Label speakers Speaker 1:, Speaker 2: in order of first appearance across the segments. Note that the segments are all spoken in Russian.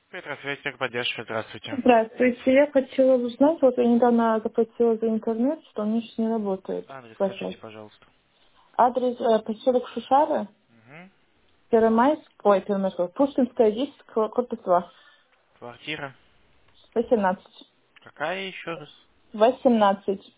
Speaker 1: Петросвязь, техподдержка, здравствуйте.
Speaker 2: Здравствуйте. Я хотела узнать, вот я недавно заплатила за интернет, что он сейчас не работает.
Speaker 1: Адрес
Speaker 2: Wi-Fi.
Speaker 1: скажите, пожалуйста.
Speaker 2: Адрес поселок Шушары,
Speaker 1: Угу.
Speaker 2: Первомайск, Первомайск, Пушкинская, 10, корпус 2,
Speaker 1: Квартира.
Speaker 2: 18.
Speaker 1: Какая еще раз?
Speaker 2: 18.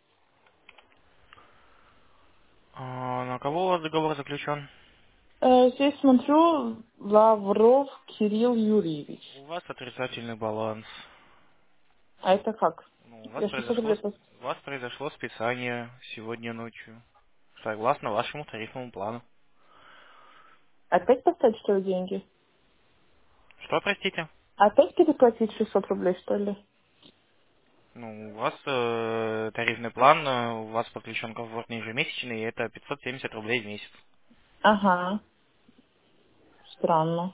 Speaker 1: На кого у вас договор заключен?
Speaker 2: Здесь смотрю, Лавров Кирилл Юрьевич.
Speaker 1: У вас отрицательный баланс.
Speaker 2: А это как?
Speaker 1: Ну,
Speaker 2: Я 600 рублей
Speaker 1: у вас произошло списание сегодня ночью. Согласно вашему тарифному плану.
Speaker 2: Опять поставить, что ли, деньги?
Speaker 1: Что, простите?
Speaker 2: Опять переплатить 600 рублей, что ли?
Speaker 1: Ну, у вас тарифный план, у вас подключен комфортный ежемесячный, и это 570 рублей в месяц.
Speaker 2: Ага, странно.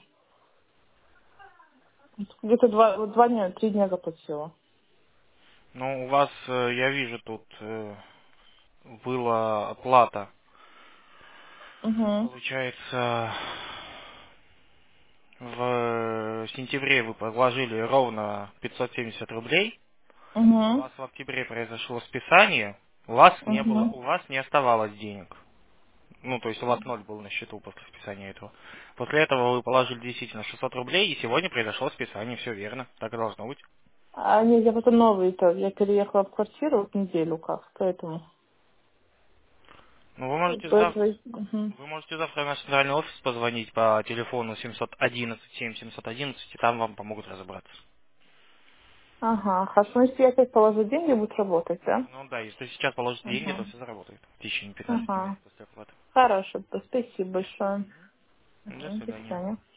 Speaker 2: Где-то два дня, 3 дня заплатила.
Speaker 1: Ну, у вас, я вижу, тут была оплата.
Speaker 2: Угу.
Speaker 1: Получается, в сентябре вы положили ровно 570 рублей. У
Speaker 2: Угу.
Speaker 1: вас в октябре произошло списание. У вас не было,
Speaker 2: Угу.
Speaker 1: у вас не оставалось денег. Ну, то есть у вас ноль был на счету после списания этого. После этого вы положили действительно 600 рублей, и сегодня произошло списание. Все верно. Так и должно быть.
Speaker 2: А нет, я потом новый-то. Я переехала в квартиру вот неделю как, поэтому.
Speaker 1: Ну,
Speaker 2: Мгм.
Speaker 1: вы можете завтра в наш центральный офис позвонить по телефону 711 711, и там вам помогут разобраться.
Speaker 2: Ага, хорошо. Ну, если я опять положу деньги, будет работать, да?
Speaker 1: Ну да, если сейчас положите деньги, то
Speaker 2: Ага.
Speaker 1: все заработает в течение 15 минут
Speaker 2: Ага.
Speaker 1: после оплаты.
Speaker 2: Хорошо, спасибо большое.
Speaker 1: До
Speaker 2: Мгм, до
Speaker 1: свидания.
Speaker 2: свидания.